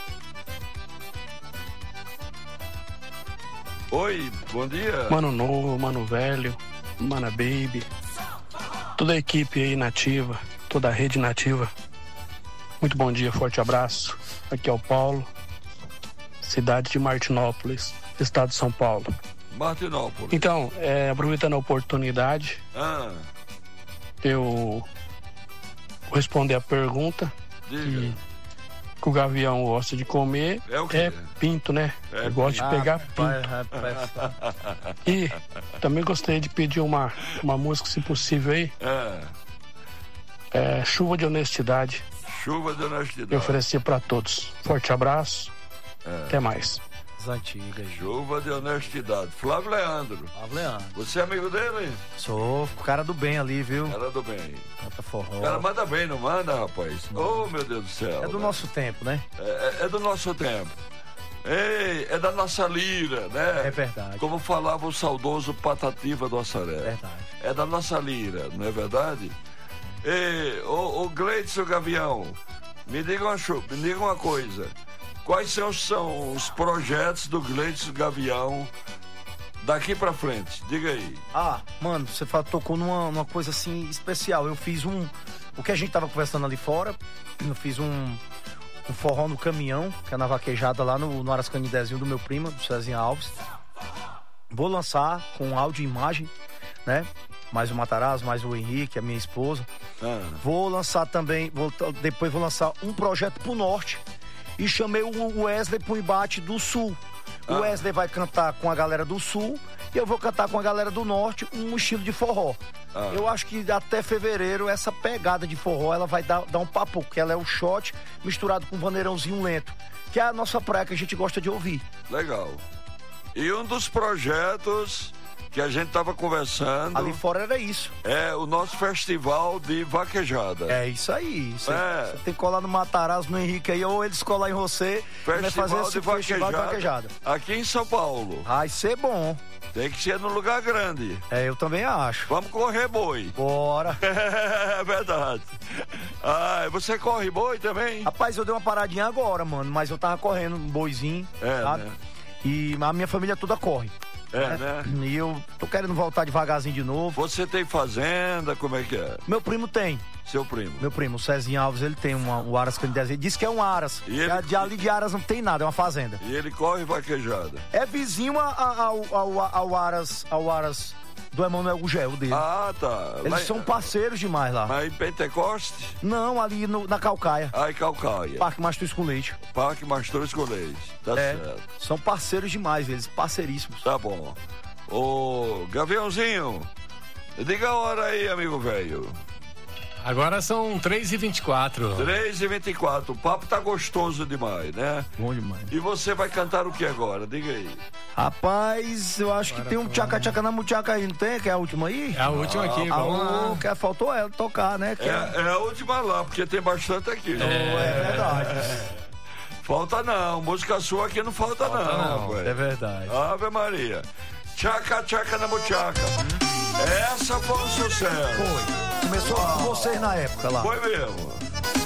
Oi, bom dia. Mano novo, mano velho, mana baby. Toda a equipe aí nativa, toda a rede nativa. Muito bom dia, forte abraço. Aqui é o Paulo, cidade de Martinópolis, estado de São Paulo. Martinópolis. Então, é, aproveitando a oportunidade, ah. eu vou responder a pergunta que, que o gavião gosta de comer. É o quê? É pinto, né? É eu gosto de pegar pinto. Rapaz, rapaz. E também gostaria de pedir uma, uma música, se possível aí. É. É, Chuva de Honestidade. Chuva de Honestidade. Eu ofereci para todos. Forte abraço. É. Até mais. As antigas. Chuva de Honestidade. Flávio Leandro. Flávio Leandro. Você é amigo dele? Sou o cara do bem ali, viu? Cara do bem. Canta forró. O cara manda bem, não manda, rapaz? Não. Oh, meu Deus do céu. É do né? nosso tempo, né? É, é, é do nosso tempo. Ei, é da nossa lira, né? É verdade. Como falava o saudoso Patativa do Assaré. Verdade. É da nossa lira, não é verdade? Ei, ô, ô Gleidson Gavião, me diga, uma, me diga uma coisa. Quais são, são os projetos do Gleidson Gavião daqui pra frente? Diga aí. Ah, mano, você tocou numa, numa coisa assim especial. Eu fiz um... O que a gente tava conversando ali fora, eu fiz um... um forró no caminhão, que é na vaquejada lá no, no Aras Canidezinho do meu primo, do Cezinha Alves. Vou lançar com áudio e imagem, né? Mais o Matarazzo, mais o Henrique, a minha esposa. Ah. Vou lançar também, vou, depois vou lançar um projeto pro norte. E chamei o Wesley pro embate do sul. O ah. Wesley vai cantar com a galera do sul e eu vou cantar com a galera do norte um estilo de forró. Ah. Eu acho que até fevereiro essa pegada de forró ela vai dar, dar um papo, porque ela é o shot misturado com um vaneirãozinho lento, que é a nossa praia que a gente gosta de ouvir. Legal. E um dos projetos que a gente tava conversando... Ali fora era isso. É o nosso festival de vaquejada. É isso aí. Você é. tem que colar no Matarazzo, no Henrique aí, ou eles colar em você. Festival, vai fazer esse de, vaquejada, festival de vaquejada. Aqui em São Paulo. Vai ser bom. Tem que ser num lugar grande. É, eu também acho. Vamos correr boi. Bora. É verdade. Ah, você corre boi também? Rapaz, eu dei uma paradinha agora, mano, mas eu tava correndo um boizinho, é, sabe? Né? E a minha família toda corre. É, né? E eu tô querendo voltar devagarzinho de novo. Você tem fazenda? Como é que é? Meu primo tem. Seu primo? Meu primo, o Cezinha Alves, ele tem uma, um Aras Canidezinho. Ele disse que é um Aras. E ele... De ali de Aras não tem nada, é uma fazenda. E ele corre vaquejada? É vizinho ao, ao, ao, Aras, ao Aras do Emanuel Gugel dele. Ah, tá. Eles mas... são parceiros demais lá. Mas em Pentecoste? Não, ali no, na Calcaia. Ah, em Calcaia. Parque Mastruz com Leite. Parque Mastruz com Leite. Tá é, certo. São parceiros demais, eles, parceiríssimos. Tá bom. Ô, Gaviãozinho, Diga a hora aí, amigo velho. Agora são três e vinte e quatro. três e vinte e quatro. O papo tá gostoso demais, né? Bom demais. E você vai cantar o que agora? Diga aí. Rapaz, eu acho que tem um tchaca-tchaca na muchaca aí, não tem? Que é a última aí? É a última aqui, ah, vamos lá. ah, que faltou ela tocar, né? Que é, é a última lá, porque tem bastante aqui. É, é verdade. Falta não, música sua aqui não falta, falta não, não é verdade. Ave Maria. Tchaca-tchaca na muchaca. Essa foi um sucesso. Foi. Começou ah, com vocês na época lá. Foi mesmo.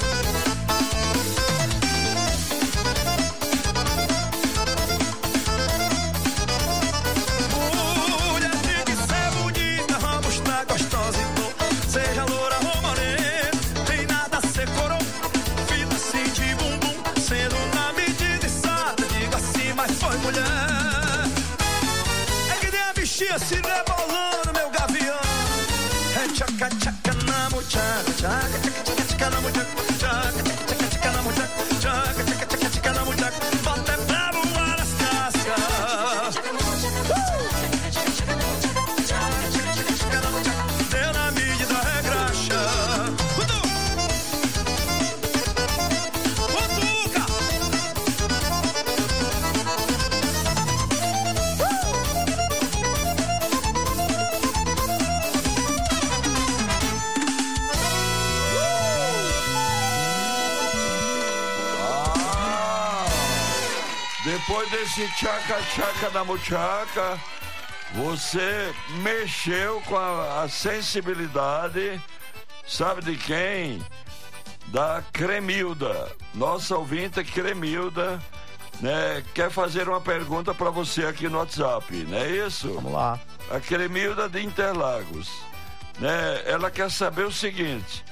Mulher tem que ser bonita, vamos tá gostosa e tô. Seja loura ou morena, tem nada a ser coroa. Fita assim de bumbum, sendo na medida exata. Digo assim, mas foi mulher. É que nem a bichinha se rebolando, meu gavião. É tchaca tchaca na muchaca, tchaca tchaca tchaca tchaca na muchaca, tchaca tchaca tchaca tchaca na muchaca, tchaca tchaca tchaca tchaca na muchaca, bota pra voar as cascas. Deu na medida regraxa. Depois desse tchaca-tchaca da muchaca, você mexeu com a, a sensibilidade, sabe de quem? Da Cremilda. Nossa ouvinte Cremilda, né, quer fazer uma pergunta para você aqui no WhatsApp, não é isso? Vamos lá. A Cremilda de Interlagos, né? Ela quer saber o seguinte: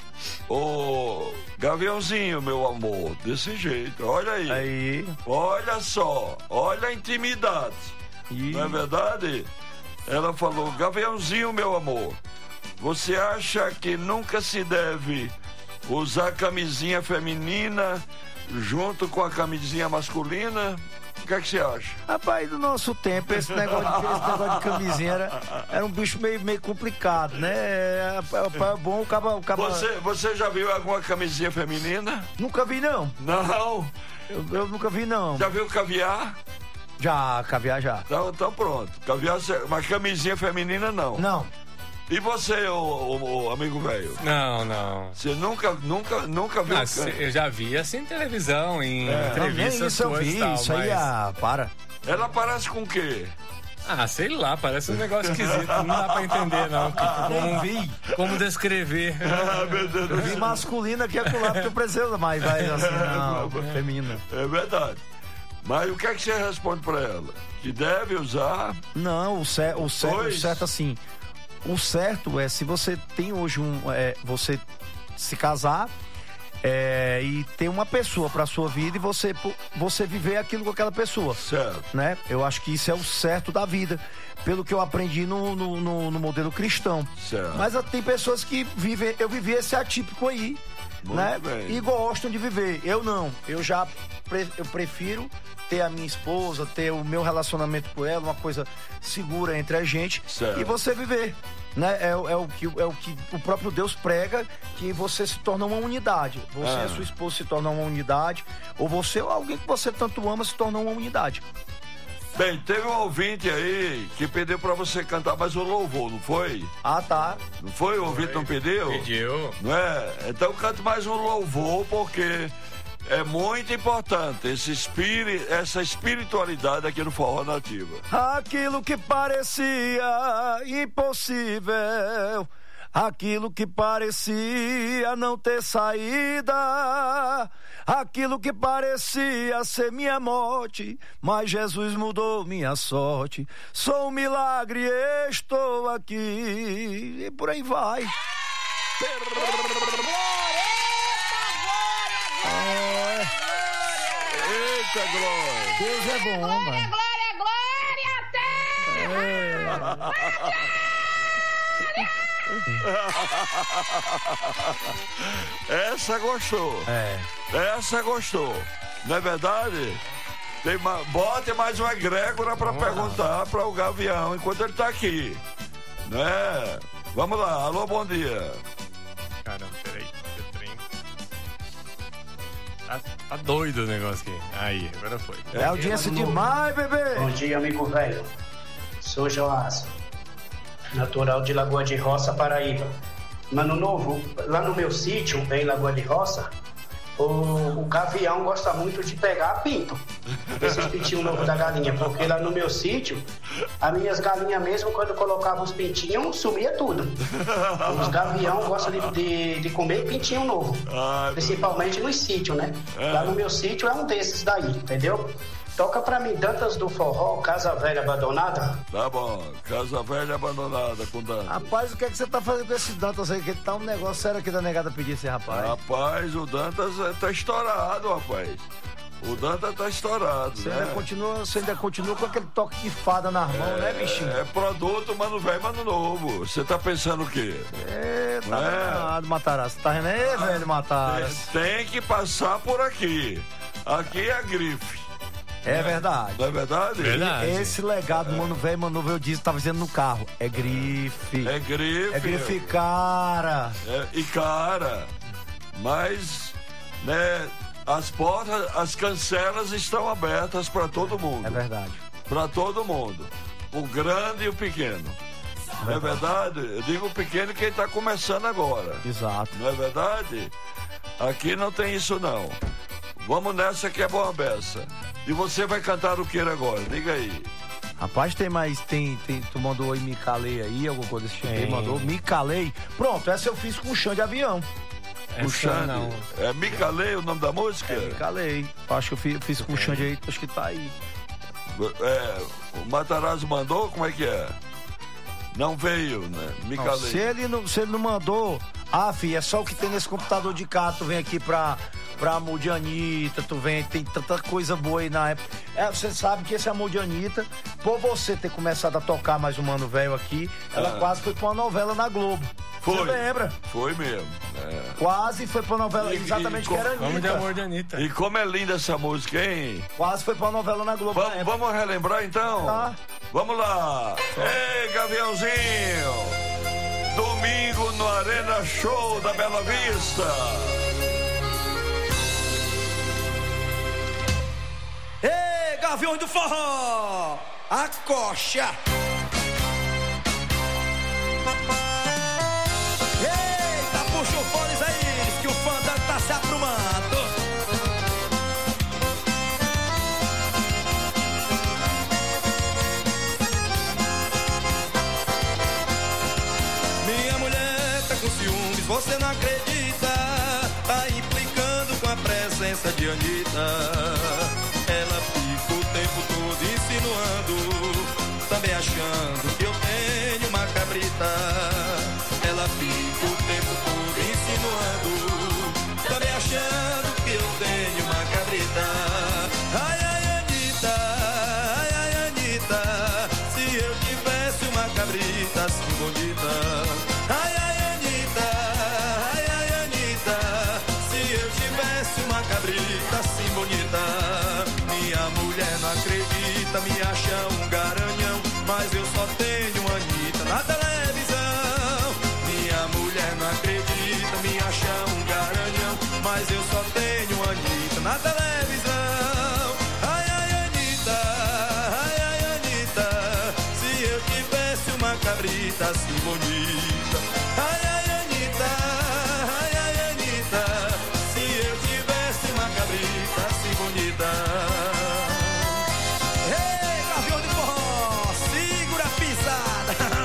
ô Gaviãozinho, meu amor, desse jeito, olha aí. Aí. Olha só, olha a intimidade. Ih. Não é verdade? Ela falou: Gaviãozinho, meu amor, você acha que nunca se deve usar camisinha feminina junto com a camisinha masculina? O que é que você acha? Rapaz, do nosso tempo, esse negócio de, esse negócio de camisinha era, era um bicho meio, meio complicado, né? É, é bom o caba, o caba... Você, você já viu alguma camisinha feminina? Nunca vi, não. Não? Eu, eu nunca vi, não. Já viu caviar? Já, caviar já. Então, então pronto. Caviar, mas camisinha feminina não. Não. E você, o, o, o amigo velho? Não, não. Você nunca, nunca, nunca viu? Ah, eu já vi assim em televisão, em é, entrevistas. Não, nem isso eu vi, isso aí, mas... ah, para. Ela parece com o quê? Ah, sei lá, parece um negócio esquisito. Não dá pra entender, não. Como, vi. como descrever. Ah, meu Deus do céu. Eu vi masculina que é com lá, porque eu preciso mais, vai assim, não, feminina. É verdade. Mas o que é que você responde pra ela? Que deve usar? Não, o, cer o, cer o certo assim... O certo é, se você tem hoje um... É, você se casar é, e ter uma pessoa pra sua vida e você, você viver aquilo com aquela pessoa. Certo. Né? Eu acho que isso é o certo da vida, pelo que eu aprendi no, no, no, no modelo cristão. Certo. Mas tem pessoas que vivem... Eu vivi esse atípico aí, muito né? Bem. E gostam de viver. Eu não. Eu já pre, eu prefiro ter a minha esposa, ter o meu relacionamento com ela, uma coisa segura entre a gente, certo. E você viver. Né? É, é, o que, é o que o próprio Deus prega, que você se torna uma unidade. Você ah. e a sua esposa se tornam uma unidade, ou você ou alguém que você tanto ama se torna uma unidade. Bem, teve um ouvinte aí que pediu pra você cantar mais um louvor, não foi? Ah, tá. Não foi? O ouvinte não pediu? Pediu. Não é? Então cante mais um louvor, porque é muito importante esse espírito, essa espiritualidade aqui no Forró Nativa. Aquilo que parecia impossível, aquilo que parecia não ter saída, aquilo que parecia ser minha morte, mas Jesus mudou minha sorte. Sou um milagre, estou aqui. E por aí vai. É. Eita, glória! Deus é bom, glória, mano. Glória, glória, glória, é. Essa gostou. É. Essa gostou. Não é verdade? Tem ma... Bote mais uma egrégora pra perguntar para o Gavião enquanto ele tá aqui. Né? Vamos lá, alô, bom dia. Caramba, peraí. Tá, tá doido o negócio aqui. Aí, agora foi. É audiência demais, bebê. Bom dia, amigo velho. Sou Joás, natural de Lagoa de Roça, Paraíba. Mano Novo, lá no meu sítio, em Lagoa de Roça, o, o gavião gosta muito de pegar pinto. Esses pintinhos novos da galinha, porque lá no meu sítio, as minhas galinhas mesmo, quando colocava os pintinhos, sumia tudo. Os gavião gostam de, de, de comer pintinho novo, principalmente nos sítios, né? Lá no meu sítio é um desses daí, entendeu? Toca pra mim, Dantas do Forró, Casa Velha Abandonada. Tá bom, Casa Velha Abandonada com Dantas. Rapaz, o que é que você tá fazendo com esse Dantas aí? Que tá um negócio sério aqui da negada pedir esse rapaz. Rapaz, o Dantas tá estourado, rapaz. O Dantas tá estourado, você né? Ainda continua, você ainda continua com aquele toque de fada nas mãos, é, né, bichinho? É produto, mano velho, mano novo. Você tá pensando o quê? É, tá danado, Matarazzo. Tá vendo aí, velho, Matarazzo? Tem, tem que passar por aqui. Aqui é a grife. É verdade. Não é verdade? verdade. Esse legado, é. mano velho, mano velho, eu disse, tava dizendo no carro. É grife. É grife. É grife cara. É, e cara. Mas, né, as portas, as cancelas estão abertas para todo mundo. É verdade. Para todo mundo. O grande e o pequeno. É não é verdade? Eu digo o pequeno que ele tá começando agora. Exato. Não é verdade? Aqui não tem isso não. Vamos nessa que é boa beça. E você vai cantar o que agora? Diga aí. Rapaz, tem mais, tem, tem, tu mandou aí Me Calei aí, alguma coisa desse tipo aí, mandou Me Calei. Pronto, essa eu fiz com o chão de avião. O Xande. É Me Calei o nome da música? É Me Calei. Acho que eu fiz, fiz com o Xande aí, acho que tá aí. É, o Matarazzo mandou, como é que é? Não veio, né? Me não, calei. Se ele não, se ele não mandou, ah, filho, é só o que tem nesse computador de cá, tu vem aqui pra, pra Amor de Anitta, tu vem, tem tanta coisa boa aí na época. É, você sabe que esse Amor de Anitta, por você ter começado a tocar mais um Mano Velho aqui, ela ah. quase foi pra uma novela na Globo. Foi. Você lembra? Foi mesmo. É. Quase foi pra uma novela, e, exatamente e, que era Anitta. Vamos de Amor de Anitta. E como é linda essa música, hein? Quase foi pra uma novela na Globo. Vamos, vamos relembrar então? Tá. Vamos lá. Ei, Gaviãozinho. Domingo no Arena Show da Bela Vista. Ei, Gaviões do Forró. A coxa. Eita, puxa o fones aí, que o fandango tá se aprumando. Minha mulher tá com ciúmes, você não acredita. Tá implicando com a presença de Anitta. Ela fica o tempo todo insinuando, também achando que eu tenho uma cabrita. Ela fica o tempo todo insinuando, também achando que eu tenho uma cabrita. Ai, ai, Anitta, ai, ai, Anitta, se eu tivesse uma cabrita assim bonita. Ai, ai, Anitta, ai, ai, Anitta, se eu tivesse uma cabrita assim bonita. Minha mulher não acredita, me acha um garanhão, mas eu só tenho Anitta na televisão. Minha mulher não acredita, me acha um garanhão, mas eu só tenho Anitta na televisão. Ai, ai, Anitta, ai, ai, Anitta, se eu tivesse uma cabrita assim bonita. Ai, ai, Anitta, ai, ai, Anitta, se eu tivesse uma cabrita assim bonita. Ei, Gavião de Forró, segura a pisada.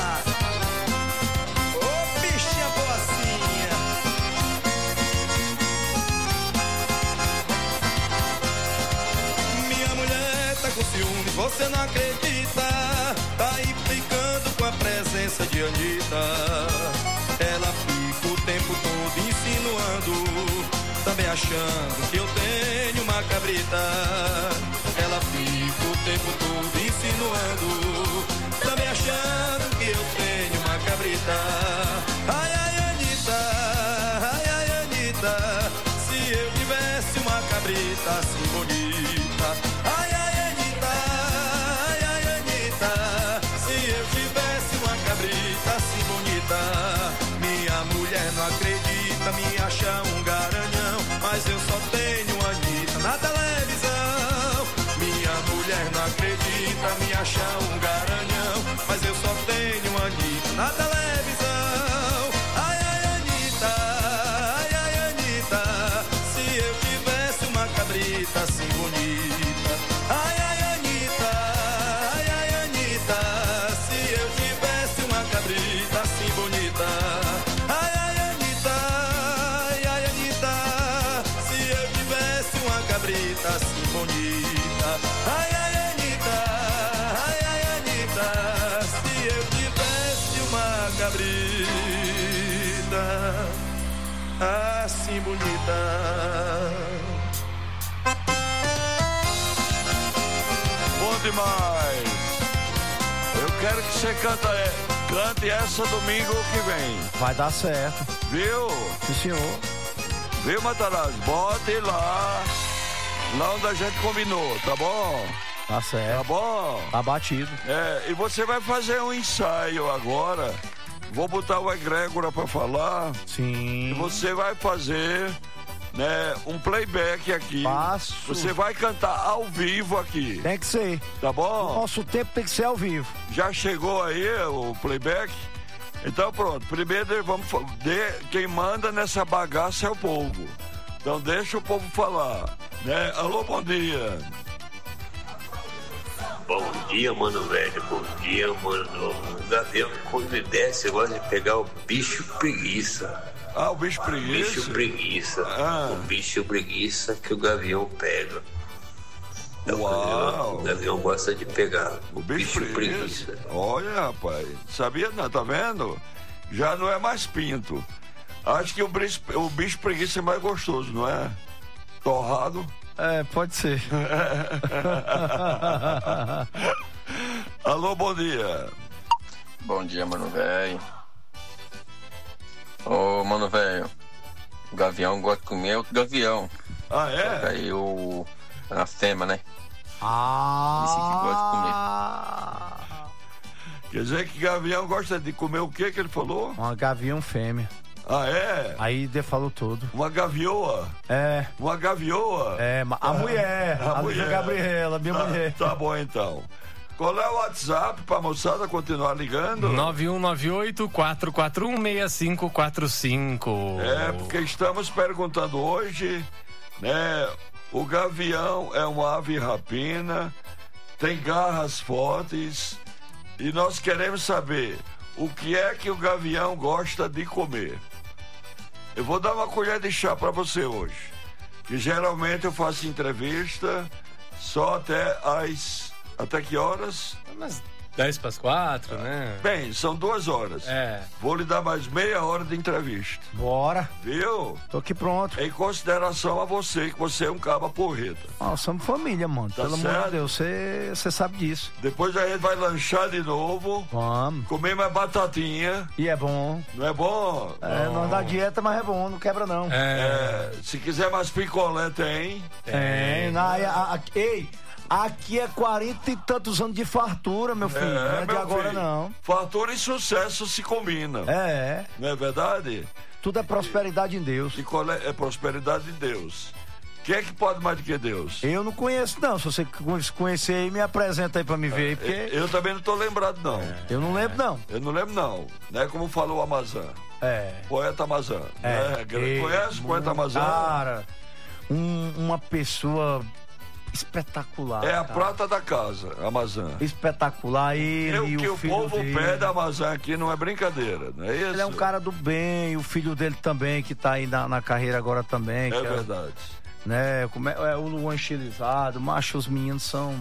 Ô, bichinha boazinha. Minha mulher tá com ciúmes, você não acredita. Tá implicando com a presença de Anitta. Ela fica o tempo todo insinuando, também achando que eu tenho uma cabrita. Ela fica o tempo todo insinuando, também achando que eu tenho uma cabrita. Ai, ai, Anitta, ai, ai, Anitta, se eu tivesse uma cabrita assim bonita. Ai, ai, Anitta, ai, ai, Anitta, se eu tivesse uma cabrita assim bonita. só tenho Anitta na televisão. Minha mulher não acredita, me acha um garanhão, mas eu só tenho Anitta na televisão. Ai, ai, Anitta, ai, ai, Anitta, se eu tivesse uma cabrita assim bonita. Ai, ai, Anitta, ai, ai, Anitta, se eu tivesse uma cabrita assim bonita. Ai, ai, Anitta, ai, ai, Anitta, se eu tivesse uma cabrita assim bonita. Ai, ai, Anitta, ai, ai, Anitta, se eu tivesse uma cabrita assim bonita. Bom demais. Eu quero que você canta, cante essa domingo que vem. Vai dar certo. Viu? Sim, senhor. Viu, Matarazzo? Bote lá. Lá onde a gente combinou, tá bom? Tá certo. Tá bom? Tá batido. É, e você vai fazer um ensaio agora. Vou botar o egrégora pra falar. Sim. E você vai fazer, né, um playback aqui. Passo. Você vai cantar ao vivo aqui. Tem que ser. Tá bom? O nosso tempo tem que ser ao vivo. Já chegou aí o playback? Então pronto, primeiro vamos de, quem manda nessa bagaça é o povo. Então deixa o povo falar, né? Alô, bom dia. Bom dia, mano velho. Bom dia, mano novo. O Gavião, quando ele desce, gosta de pegar o bicho preguiça. Ah, o bicho preguiça? Bicho preguiça. Ah. O bicho preguiça que o Gavião pega. Uau. O Gavião gosta de pegar o bicho, bicho preguiça. preguiça. Olha, rapaz, sabia não, tá vendo? Já não é mais pinto. Acho que o bicho, o bicho preguiça é mais gostoso, não é? Torrado. É, pode ser. Alô, bom dia. Bom dia, mano velho. Ô, mano velho, o Gavião gosta de comer outro gavião. Ah, é? Só aí o... a fêmea, né? Ah! Esse que gosta de comer. Quer dizer que Gavião gosta de comer o que que ele falou? Uma gavião fêmea. Ah, é? Aí ele falou tudo. Uma gavioa? É. Uma gavioa? É, a mulher. A, a mulher. Gabriela, minha tá, mulher. Tá bom, então. Qual é o WhatsApp pra moçada continuar ligando? nove um nove oito, quatro quatro um, seis cinco quatro cinco. É, porque estamos perguntando hoje, né? O gavião é uma ave rapina, tem garras fortes e nós queremos saber o que é que o gavião gosta de comer. Eu vou dar uma colher de chá para você hoje, que geralmente eu faço entrevista só até às... até que horas? Umas dez para as quatro, né? Bem, são duas horas. É. Vou lhe dar mais meia hora de entrevista. Bora. Viu? Tô aqui pronto. Em consideração a você, que você é um caba porreta. Nós somos família, mano. Tá Pelo certo? amor de Deus, você sabe disso. Depois a gente vai lanchar de novo. Vamos. Comer mais batatinha. E é bom. Não é bom? É, não, não dá dieta, mas é bom, não quebra não. É. É, se quiser mais picolé, tem. Tem. Na, a, a, ei, aqui é quarenta e tantos anos de fartura, meu filho. É, não é de meu agora, filho. não. Fartura e sucesso se combinam. É. Não é verdade? Tudo é prosperidade em Deus. Picolé é prosperidade em Deus. Quem é que pode mais do que Deus? Eu não conheço, não. Se você conhecer aí, me apresenta aí pra me ver aí, porque... Eu, eu também não tô lembrado, não. Eu não lembro, não. Eu não lembro, não. Não é como falou o Amazã. É. Poeta Amazã. É. Né? Conhece o poeta Amazã? Cara, um, uma pessoa espetacular. É a cara. prata da casa, Amazã. Espetacular. Ele o e que o o filho povo dele. pede a Amazã aqui não é brincadeira, não é isso? Ele é um cara do bem, o filho dele também, que tá aí na, na carreira agora também. É que verdade. É, né, como é, é o Luan estilizado, macho, os meninos são...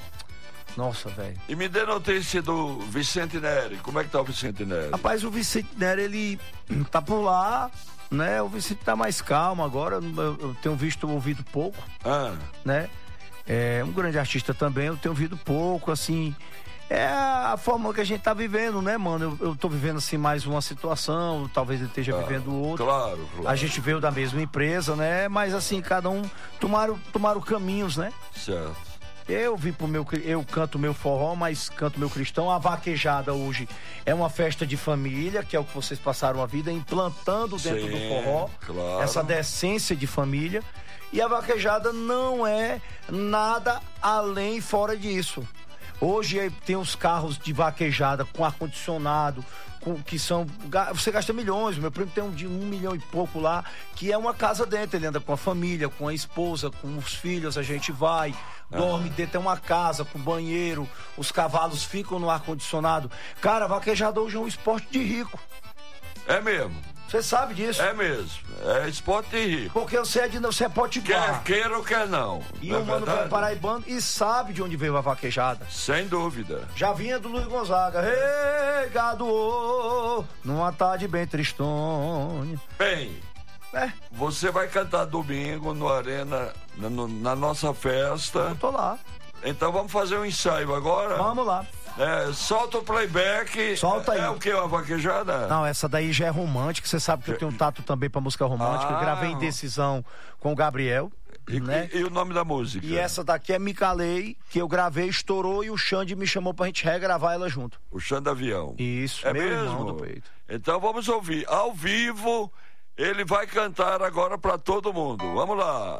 Nossa, velho. E me dê notícia do Vicente Neri. Como é que tá o Vicente Neri? Rapaz, o Vicente Neri, ele tá por lá, né? O Vicente tá mais calmo agora. Eu, eu tenho visto, ouvido pouco, ah. né? É um grande artista também, eu tenho ouvido pouco, assim. É a forma que a gente tá vivendo, né, mano? Eu, eu tô vivendo, assim, mais uma situação, talvez ele esteja ah, vivendo outra. Claro, claro. A gente veio da mesma empresa, né? Mas, assim, cada um tomaram, tomaram caminhos, né? Certo. Eu vim pro meu, eu canto meu forró, mas canto meu cristão. A vaquejada hoje é uma festa de família, que é o que vocês passaram a vida implantando dentro Sim, do forró, claro. essa decência de família. E a vaquejada não é nada além fora disso. Hoje tem os carros de vaquejada com ar-condicionado, com, que são... Você gasta milhões. Meu primo tem um de um milhão e pouco lá, que é uma casa dentro. Ele anda com a família, com a esposa, com os filhos. A gente vai, dorme dentro, tem uma casa com banheiro. Os cavalos ficam no ar-condicionado. Cara, a vaquejada hoje é um esporte de rico. É mesmo. Você sabe disso? É mesmo. É esporte de rico. Porque você é, de, você é potiguar. Quer queira ou quer não. E não o é mano verdade? vai paraibano e sabe de onde veio a vaquejada. Sem dúvida. Já vinha do Luiz Gonzaga. Ei, gado, oh, numa tarde bem tristonha. Bem, é. Você vai cantar domingo no Arena, na, no, na nossa festa. Eu tô lá. Então vamos fazer um ensaio agora? Vamos lá. É, solta o playback. Solta aí. É o que? Uma vaquejada? Não, essa daí já é romântica. Você sabe que eu tenho um tato também pra música romântica. Ah, eu gravei Indecisão com o Gabriel. E, né? e, e o nome da música? E essa daqui é Me Calei, que eu gravei, estourou e o Xande me chamou pra gente regravar ela junto. O Xande Avião. Isso, é meu mesmo? irmão do peito. Então vamos ouvir. Ao vivo, ele vai cantar agora pra todo mundo. Vamos lá.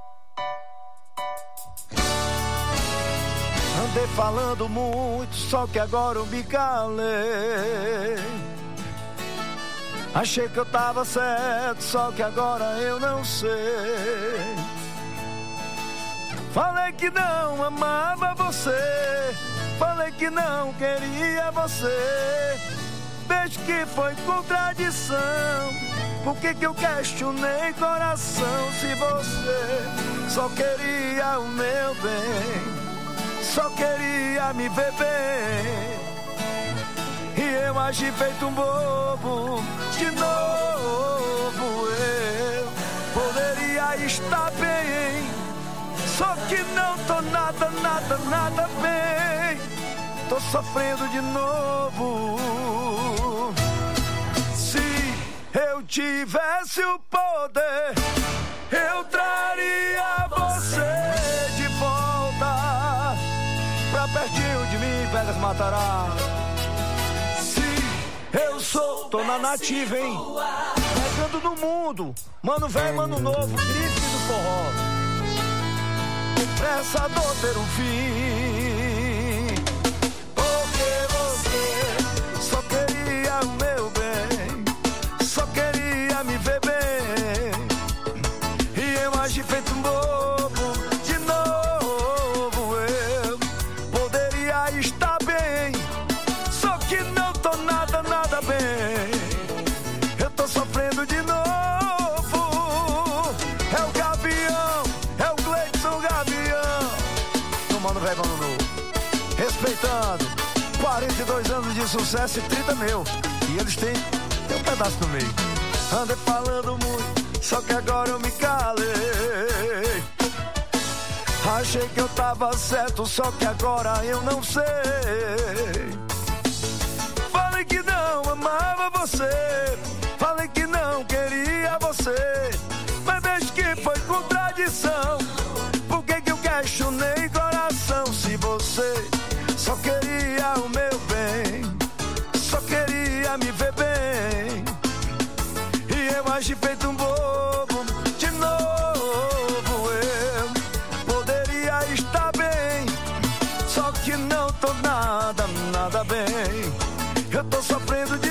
Andei falando muito, só que agora eu me calei. Achei que eu tava certo, só que agora eu não sei. Falei que não amava você, falei que não queria você. Desde que foi contradição, por que que eu questionei coração? Se você só queria o meu bem, só queria me ver bem, e eu agi feito um bobo. De novo eu poderia estar bem, só que não tô nada, nada, nada bem. Tô sofrendo de novo. Se eu tivesse o poder, eu traria você de volta pra pertinho de mim, Vegas matará. Se eu sou, tô na nativa, hein? Pegando no mundo, mano velho, mano novo, grife do forró. Pressa dor ter um fim, porque você só queria o meu bem, só queria me ver bem, e eu agi feito um bobo. De novo eu poderia estar bem, só que não tô nada, nada bem. Eu tô sofrendo de novo. É o Gavião, é o Gleidson Gavião, no Mano Velho, Mano Novo. Respeitando quarenta e dois anos de sucesso e trinta mil. E eles têm, têm um pedaço no meio. Andei falando muito, só que agora eu me calei. Achei que eu tava certo, só que agora eu não sei. Falei que não amava você, falei que não queria você, mas desde que foi contradição, por que que eu questionei coração? Se você só queria o meu bem, só queria me ver bem, e eu agi feito um bobo. De novo eu poderia estar bem, só que não tô nada, nada bem. Eu tô sofrendo